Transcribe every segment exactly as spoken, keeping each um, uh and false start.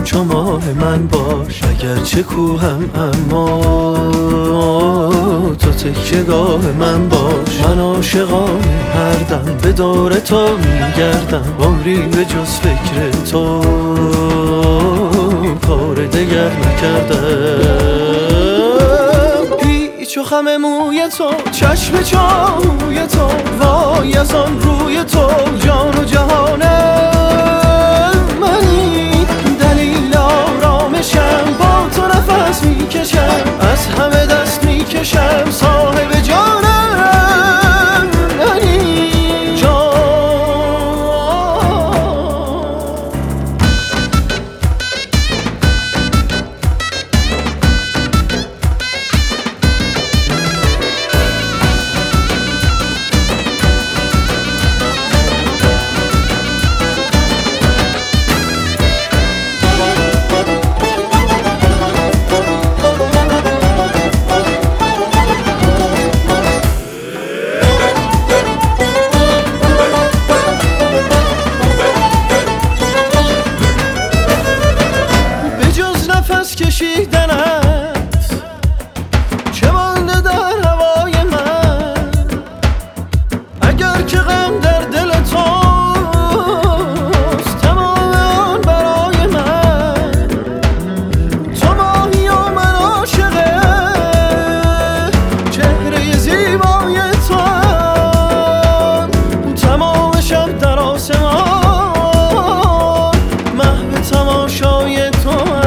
همچو ماه من باش، اگرچه کوهم اما تو تکیه‌گاه من باش. من عاشقان هر دم به دور تو میگردم، عمری به جز فکر تو کار دگر نکردم. پیچ و خم موی تو، چشم چاوی تو، وای از آن روی تو، جان و جهانم منی. دلیل آرامشم، با تو نفس میکشم، از همه دست میکشم، صاحب جانم منی. جان کشیدنت چه مانده در هوای من، اگر که غم در دل توست تمام آن برای من. تو ماهی و من عاشق چهره زیبای تو هم، تمام شب در آسمان محو تماشای تو هم.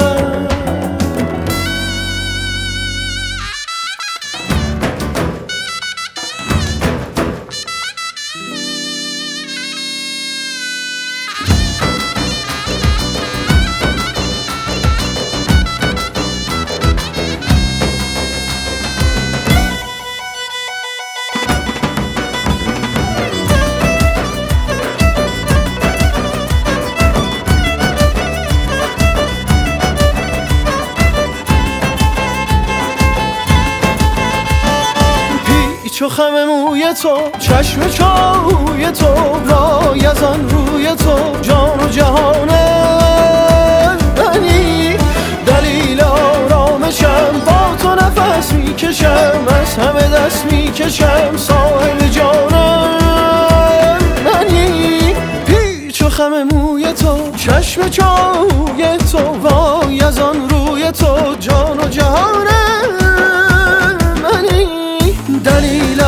چو خم موی تو، چشم چاوی تو، وای از آن روی تو، جان و جهانم منی. دلیل آرامشم، با تو نفس میکشم، از همه دست میکشم، صاحب جانم منی. پیچ و خم موی تو، چشم چاوی تو، وای از آن روی تو، جان و جهانم منی. دلیل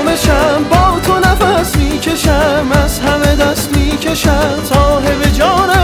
آرامشم، با تو نفس میکشم، از همه دست میکشم، صاحب جانم